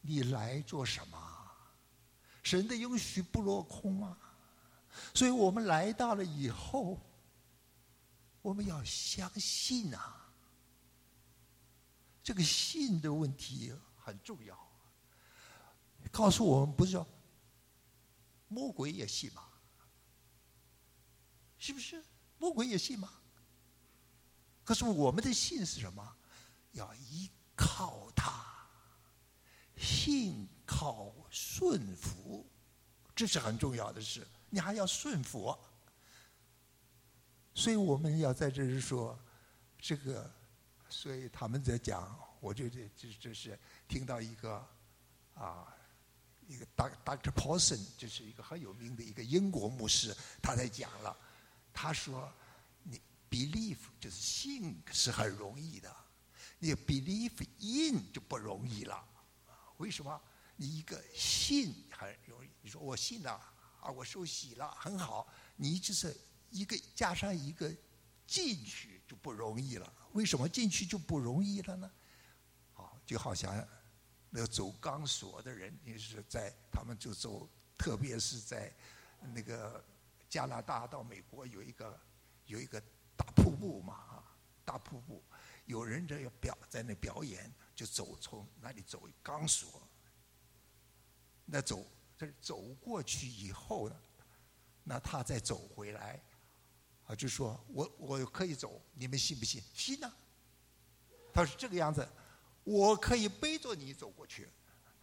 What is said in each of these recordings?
你来做什么？神的应许不落空啊！所以我们来到了以后，我们要相信啊！这个信的问题很重要。告诉我们，不是说魔鬼也信吗？是不是？魔鬼也信吗？可是我们的信是什么？要依靠他，信靠顺服，这是很重要的事。你还要顺服，所以我们要在这里说这个。所以他们在讲，我觉得这是听到一个一个 Dr. Paulson， 就是一个很有名的一个英国牧师，他在讲了，他说你 believe 就是信是很容易的，你 believe in 就不容易了。为什么？你一个信很容易，你说我信了啊，我受洗了，很好，你就是一个加上一个进去就不容易了。为什么进去就不容易了呢？就好像那个走钢索的人，也是在他们就走，特别是在那个加拿大到美国有一个大瀑布嘛，大瀑布，有人这要在那表演，就从那里走钢索，那走过去以后呢，那他再走回来。就说我可以走，你们信不信？信啊！他说这个样子，我可以背着你走过去，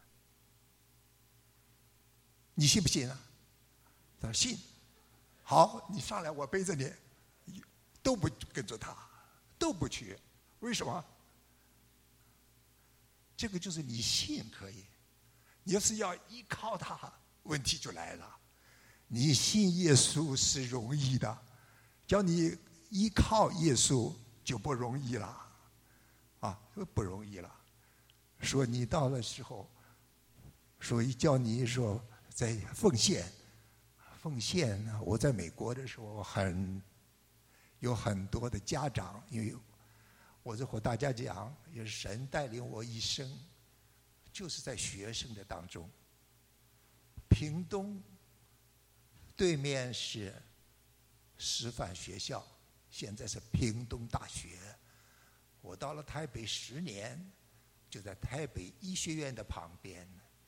你信不信啊？他说信。好，你上来，我背着你，都不跟着他，都不去。为什么？这个就是你信可以，你要是要依靠他，问题就来了。你信耶稣是容易的。叫你依靠耶稣就不容易了，不容易了。说你到了时候，所以叫你说在奉献。我在美国的时候有很多的家长，因为我就和大家讲，也是神带领我一生，就是在学生的当中。屏东对面是师范学校，现在是屏东大学。我到了台北10年，就在台北医学院的旁边。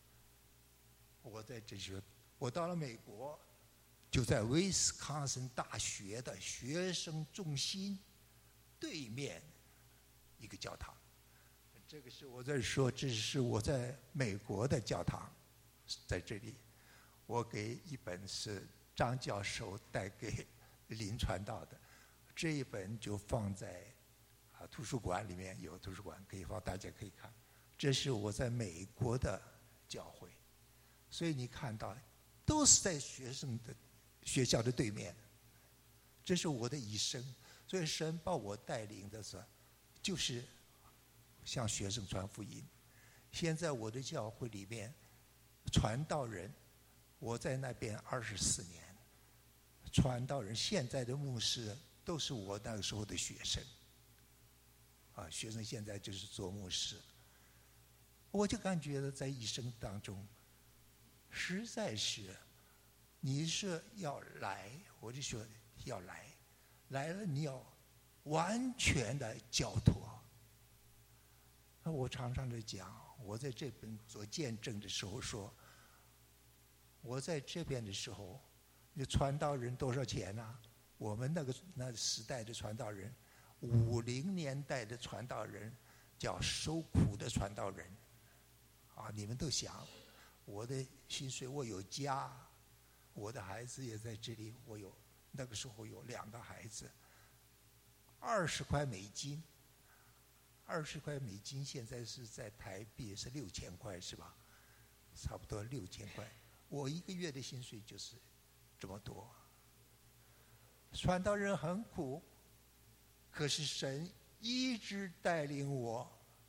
我到了美国，就在威斯康辛大学的学生中心对面一个教堂。这个是我在说，这是我在美国的教堂，在这里，我给一本是张教授带给林传道的，这一本就放在图书馆里面，有图书馆可以放，大家可以看。这是我在美国的教会，所以你看到都是在学校的对面。这是我的一生，所以神把我带领的时候，就是向学生传福音。现在我的教会里面，传道人，我在那边24年。传道人现在的牧师都是我那个时候的学生，学生现在就是做牧师。我就感觉到在一生当中，实在是，你是要来，我就说要来了你要完全的交托。我常常的讲，我在这边做见证的时候说，我在这边的时候。你传道人多少钱啊？我们那时代的传道人，50年代的传道人叫受苦的传道人，你们都想，我的薪水，我有家，我的孩子也在这里，那个时候有2个孩子，20块美金，20块美金现在是在台币是6000块是吧？差不多6000块，我1个月的薪水就是这么多。传道人很苦，可是神一直带领我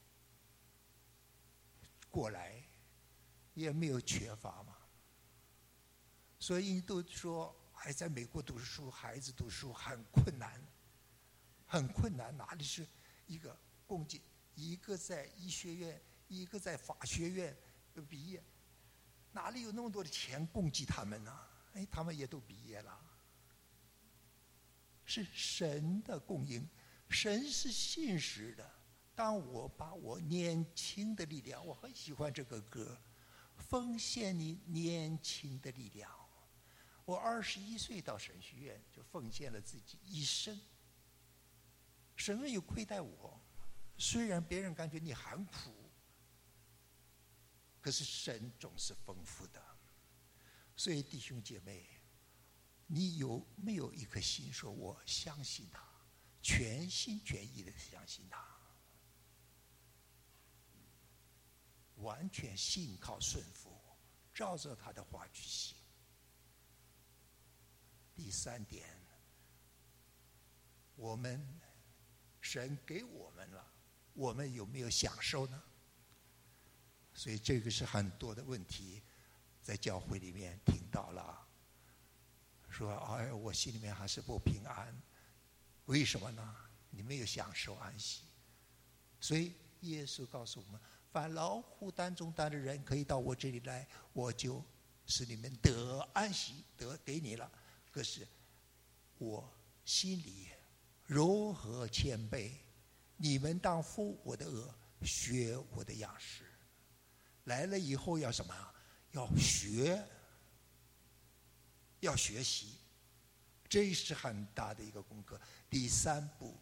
过来，也没有缺乏嘛。所以都说还在美国读书，孩子读书很困难，很困难。哪里是一个共济，一个在医学院，一个在法学院， 毕业，哪里有那么多的钱供给他们呢？哎，他们也都毕业了。是神的供应，神是信实的。当我把我年轻的力量，我很喜欢这个歌，奉献你年轻的力量。我21岁到神学院，就奉献了自己一生。神没有亏待我，虽然别人感觉你很苦，可是神总是丰富的。所以弟兄姐妹，你有没有一颗心说我相信他，全心全意的相信他，完全信靠顺服，照着他的话去行。第3点，我们神给我们了，我们有没有享受呢？所以这个是很多的问题，在教会里面听到了，说哎，我心里面还是不平安，为什么呢？你没有享受安息。所以耶稣告诉我们，凡劳苦担重担的人可以到我这里来，我就使你们得安息，得给你了。可是我心里柔和谦卑，你们当负我的軛，学我的样式。来了以后要什么？要学，要学习，这是很大的一个功课。第3步，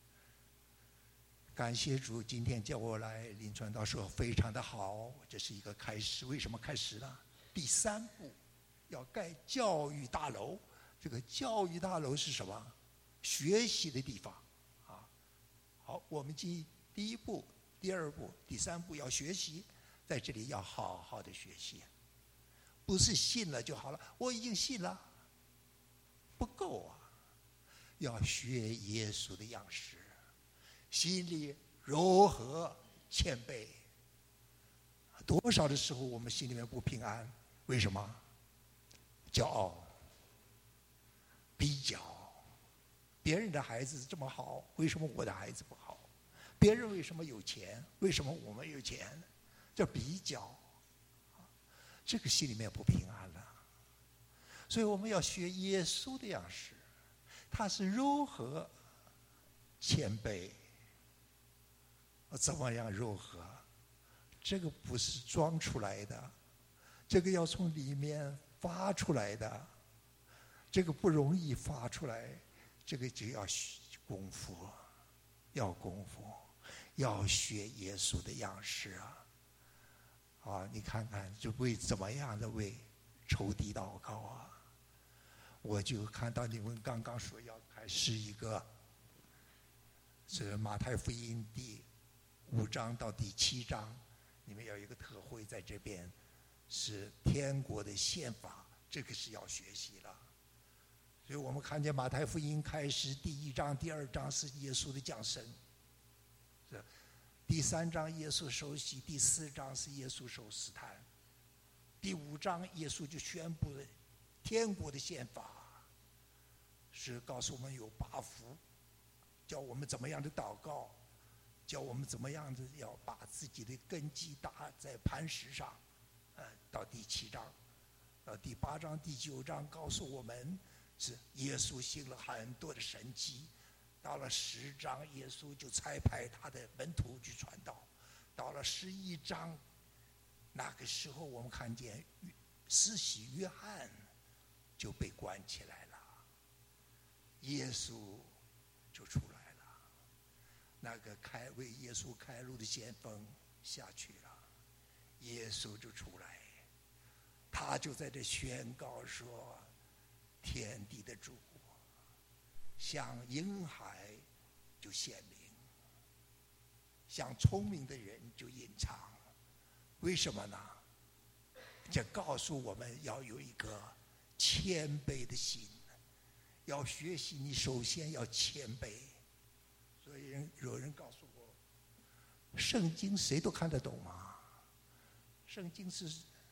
感谢主，今天叫我来领传道说非常的好，这是一个开始。为什么开始呢？第3步要盖教育大楼。这个教育大楼是什么？学习的地方啊。好，我们第1步、第2步、第3步要学习，在这里要好好的学习，不是信了就好了。我已经信了，不够啊，要学耶稣的样式，心里柔和谦卑。多少的时候我们心里面不平安，为什么？骄傲。比较，别人的孩子这么好，为什么我的孩子不好？别人为什么有钱，为什么我们有钱？叫比较，这个心里面不平安了。所以我们要学耶稣的样式，他是柔和谦卑。怎么样柔和？这个不是装出来的，这个要从里面发出来的。这个不容易发出来，这个就要功夫，要功夫，要学耶稣的样式啊！啊，你看看，就为怎么样的为仇敌祷告啊？我就看到你们刚刚说要开始一个，是马太福音第5章到第7章，你们有一个特会在这边，是天国的宪法，这个是要学习了。所以我们看见马太福音开始第1章、第2章是耶稣的降生，是第3章耶稣受洗，第4章是耶稣受试探，第5章耶稣就宣布了天国的宪法，是告诉我们有8福，教我们怎么样的祷告，教我们怎么样的要把自己的根基打在磐石上。到第7章，到第8章、第9章告诉我们。是耶稣行了很多的神迹，到了10章，耶稣就差派他的门徒去传道。到了11章，那个时候我们看见施洗约翰就被关起来了，耶稣就出来了。那个为耶稣开路的先锋下去了，耶稣就出来，他就在这宣告说。天地的主，像婴孩就显明，像聪明的人就隐藏。为什么呢？这告诉我们要有一个谦卑的心，要学习你首先要谦卑。所以有人告诉我，圣经谁都看得懂吗？圣经是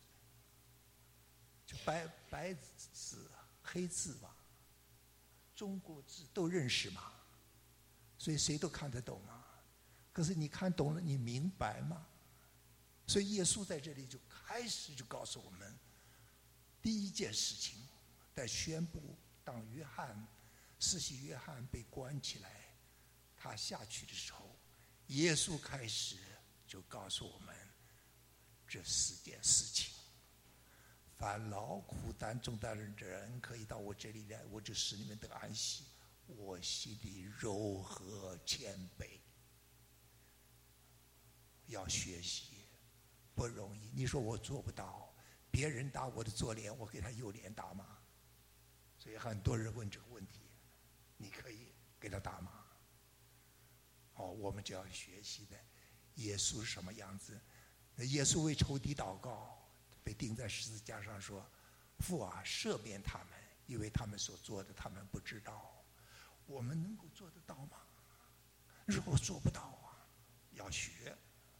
就白字黑字嘛，中国字都认识嘛，所以谁都看得懂嘛。可是你看懂了，你明白吗？ 所以耶稣在这里就开始就告诉我们，第一件事情，在宣布当施洗约翰被关起来，他下去的时候，耶稣开始就告诉我们这4件事情。凡劳苦担重担的人，可以到我这里来，我就使你们得安息。我心里柔和谦卑。要学习不容易，你说我做不到，别人打我的左脸，我给他右脸打吗？所以很多人问这个问题，你可以给他打吗？我们就要学习的，耶稣是什么样子？那耶稣为仇敌祷告，被钉在十字架上说：“父啊，赦免他们，因为他们所做的，他们不知道。”我们能够做得到吗？如果做不到啊，要学。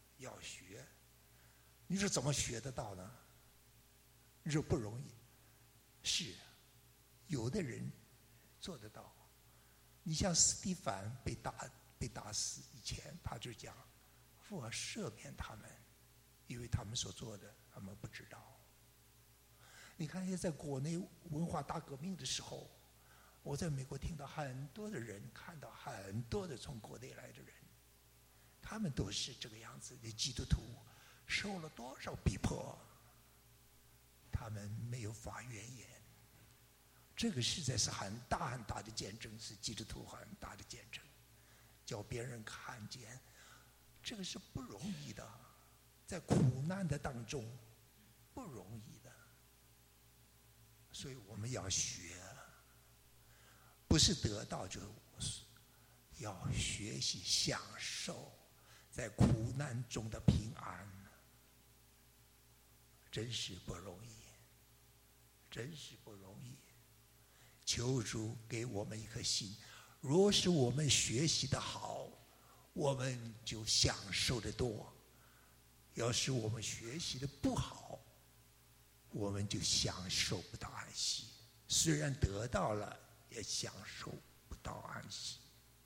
你说怎么学得到呢？你说不容易，是有的人做得到。你像斯蒂凡被打死以前，他就讲：“父啊，赦免他们，因为他们所做的，他们不知道。”你看，在国内文化大革命的时候，我在美国听到很多的人，看到很多的从国内来的人，他们都是这个样子的基督徒，受了多少逼迫，他们没有发怨言。这个实在是很大很大的见证，是基督徒很大的见证，叫别人看见，这个是不容易的，在苦难的当中不容易的，所以我们要学，不是得到就要学习享受在苦难中的平安，真是不容易，真是不容易。求主给我们一颗心，若是我们学习的好，我们就享受得多；要是我们学习的不好，我们就享受不到安息。虽然得到了，也享受不到安息。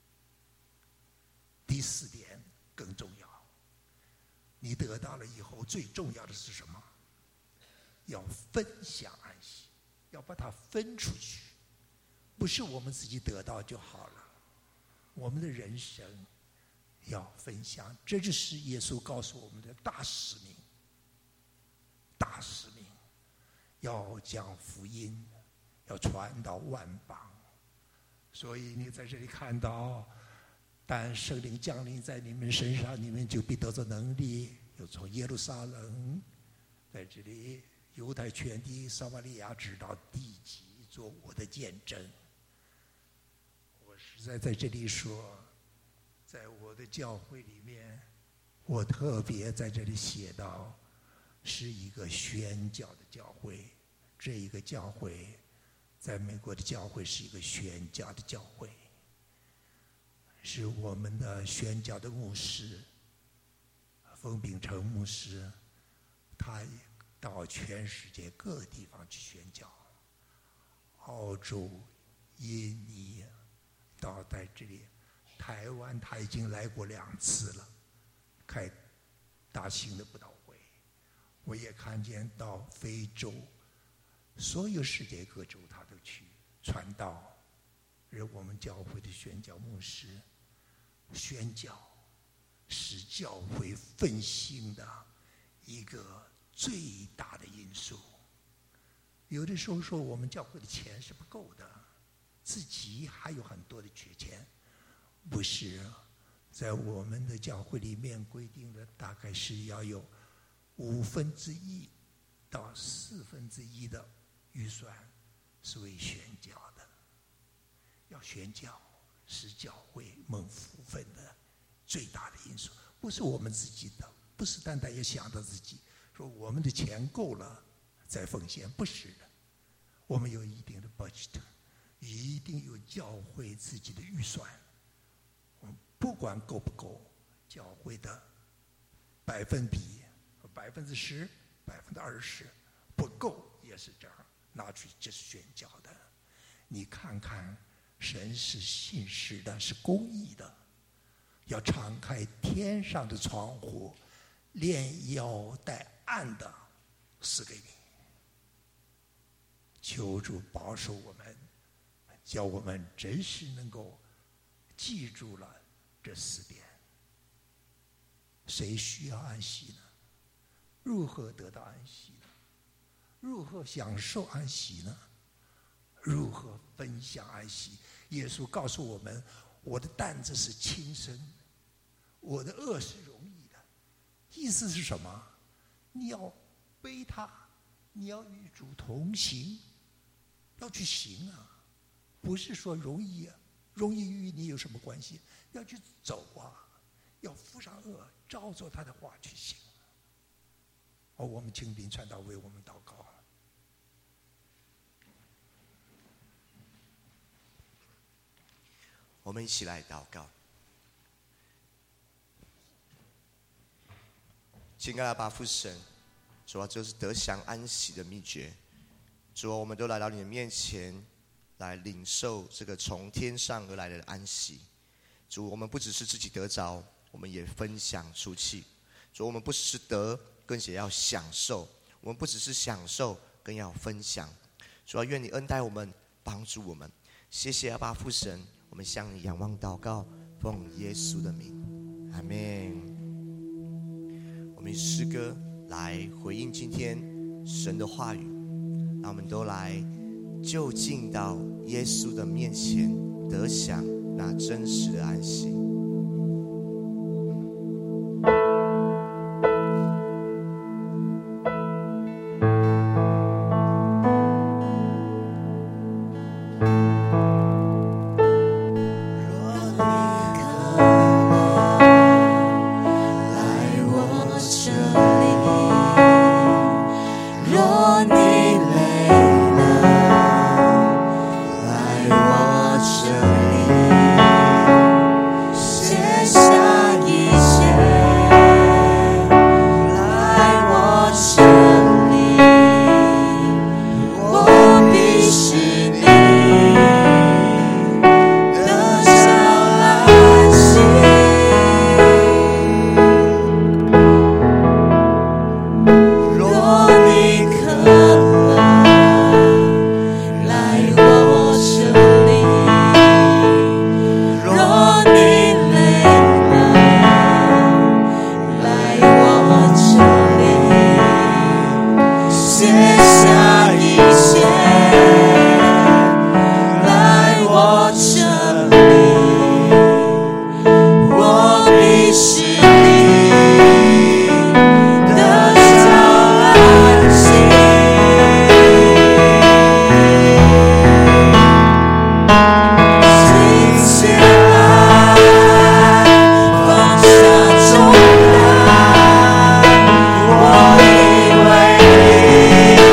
第4点更重要，你得到了以后，最重要的是什么？要分享安息，要把它分出去。不是我们自己得到就好了，我们的人生要分享，这就是耶稣告诉我们的大使命。大使命要将福音要传到万邦。所以你在这里看到，但圣灵降临在你们身上，你们就必得着能力，又从耶路撒冷在这里犹太全地撒玛利亚直到地极做我的见证。我实在在这里说，在我的教会里面，我特别在这里写到，是一个宣教的教会。这一个教会在美国的教会是一个宣教的教会，是我们的宣教的牧师冯秉成牧师，他到全世界各个地方去宣教，澳洲、印尼，到在这里台湾，他已经来过2次了，开大型的布道会。我也看见到非洲，所有世界各州他都去传道。而我们教会的宣教牧师，宣教是教会复兴的一个最大的因素。有的时候说我们教会的钱是不够的，自己还有很多的缺钱，不是？在我们的教会里面规定的大概是要有1/5到1/4的预算是为宣教的。要宣教是教会蒙福分的最大的因素，不是我们自己的，不是单单也想到自己说我们的钱够了再奉献，不是的。我们有一定的 budget， 一定有教会自己的预算。我们不管够不够，教会的10%、10%、20%不够也是这样拿出去宣教的。你看看，神是信实的，是公义的，要敞开天上的窗户， 连腰带暗的赐给你。求主保守我们，叫我们真是能够记住了这4点。谁需要安息呢？如何得到安息呢？如何享受安息呢？如何分享安息？耶稣告诉我们，我的担子是轻身，我的轭是容易的。意思是什么？你要背它，你要与主同行，要去行啊，不是说容易啊，容易与你有什么关系？要去走啊，要负上轭，照着他的话去行。我们请兵传道为我们祷告。 我们一起来祷告。亲爱的阿爸父神，主啊，这是得享安息的秘诀。主啊，我们都来到你的面前，来领受这个从天上而来的安息。主，我们不只是自己得着，我们也分享出去。主，我们不只是得，更也要享受。我们不只是享受，更要分享。主啊，愿你恩待我们，帮助我们。谢谢阿爸父神，我们向你仰望祷告，奉耶稣的名，阿们。我们以诗歌来回应今天神的话语，让我们都来就近到耶稣的面前，得享那真实的安息。 我以为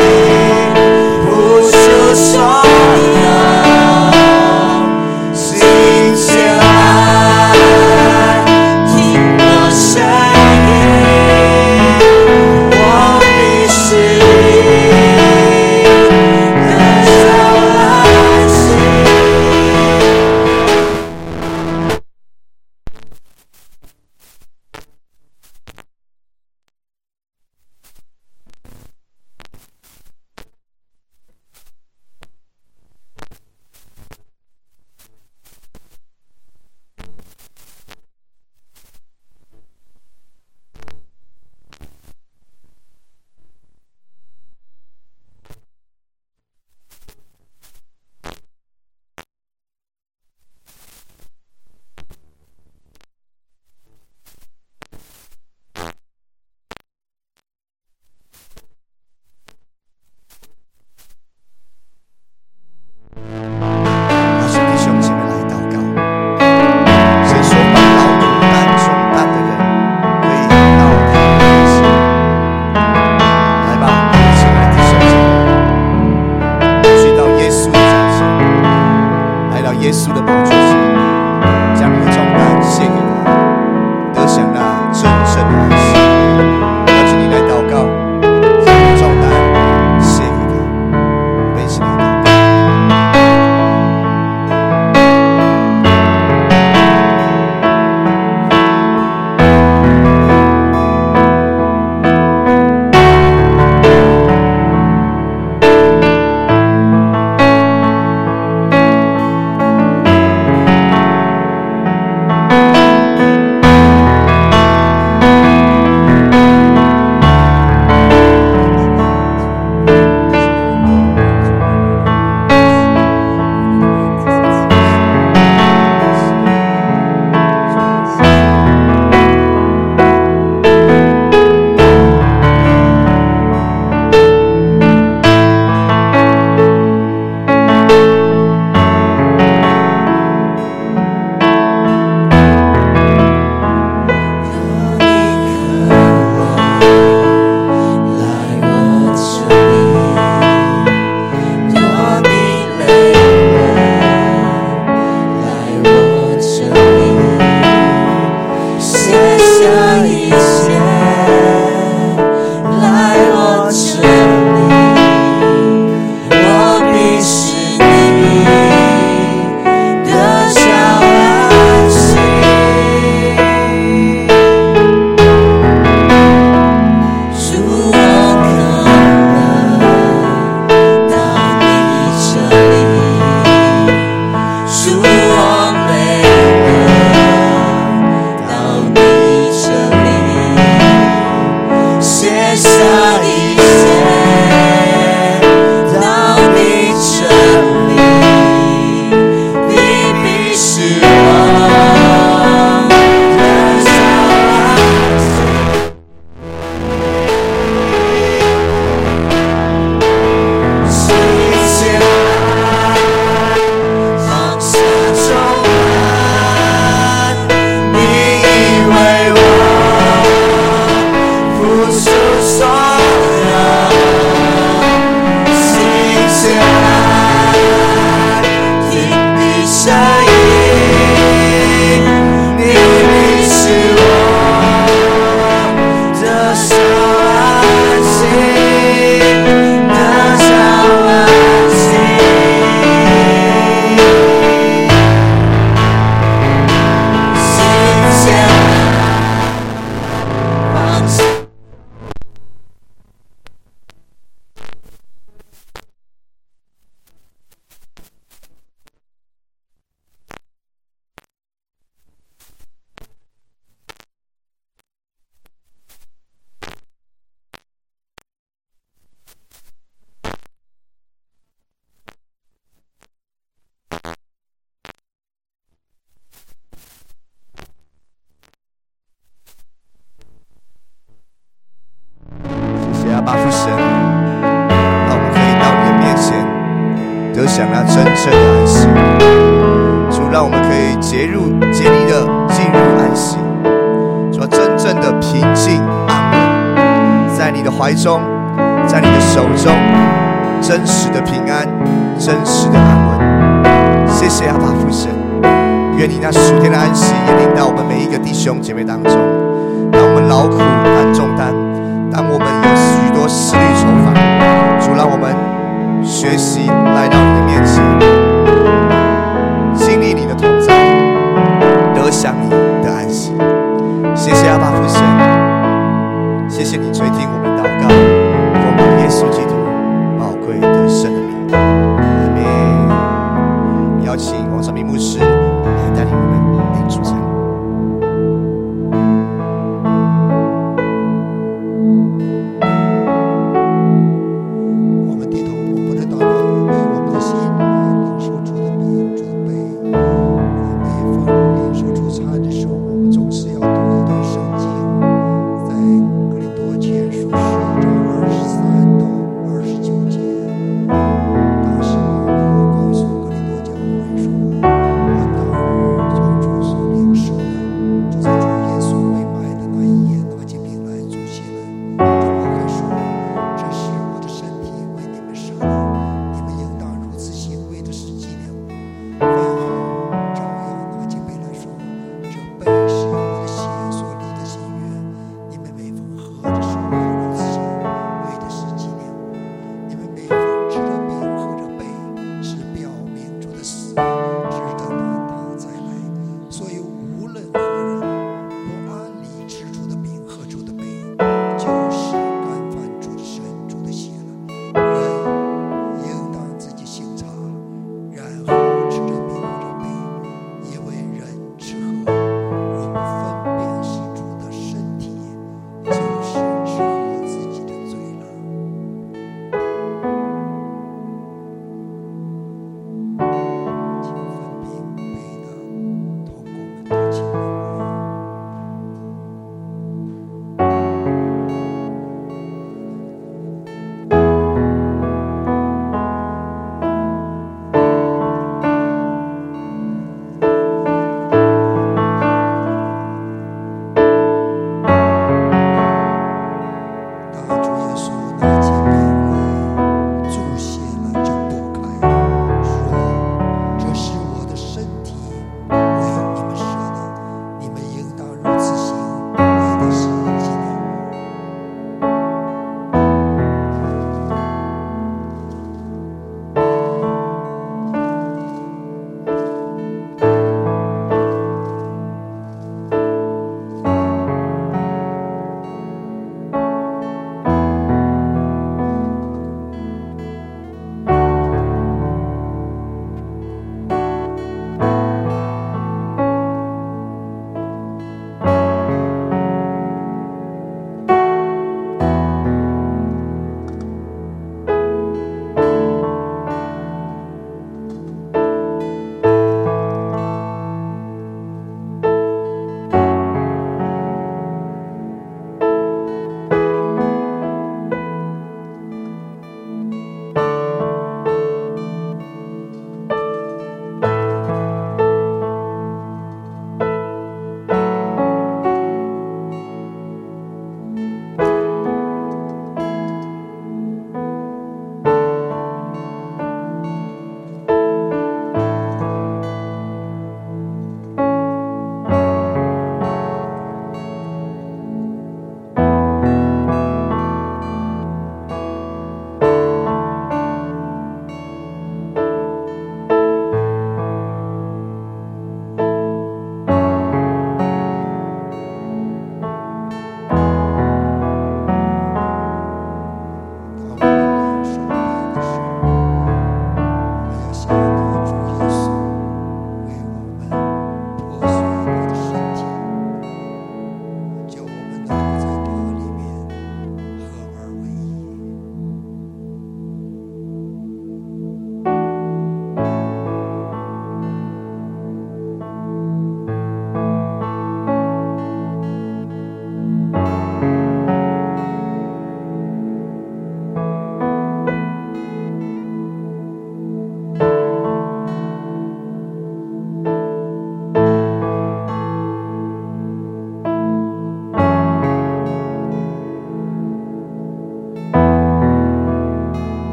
阿爸父神，让我们可以到你的面前，得享那真正的安息。主，让我们可以竭力的进入安息。主，真正的平静安稳，在你的怀中，在你的手中，真实的平安，真实的安稳。谢谢阿爸父神，愿你那属天的安息也临到我们每一个弟兄姐妹当中。当我们劳苦担重担，当我们有许多思虑愁烦，主，让我们学习来到